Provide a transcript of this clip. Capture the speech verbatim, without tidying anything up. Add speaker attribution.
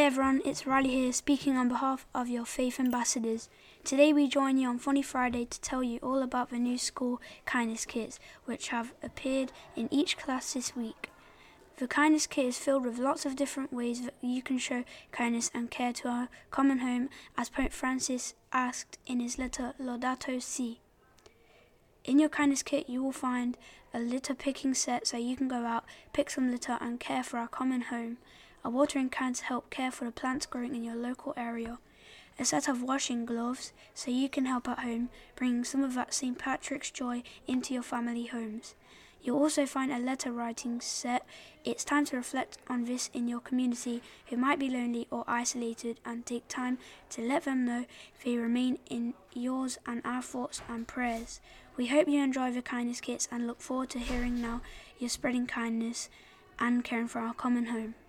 Speaker 1: everyone, it's Riley here speaking on behalf of your Faith Ambassadors. Today we join you on Funny Friday to tell you all about the new school kindness kits which have appeared in each class this week. The kindness kit is filled with lots of different ways that you can show kindness and care to our common home, as Pope Francis asked in his letter Laudato Si. In your kindness kit you will find a litter picking set so you can go out, pick some litter and care for our common home, a watering can to help care for the plants growing in your local area, a set of washing gloves so you can help at home, bringing some of that Saint Patrick's joy into your family homes. You'll also find a letter writing set. It's time to reflect on this in your community who might be lonely or isolated, and take time to let them know they remain in yours and our thoughts and prayers. We hope you enjoy the kindness kits and look forward to hearing now you're spreading kindness and caring for our common home.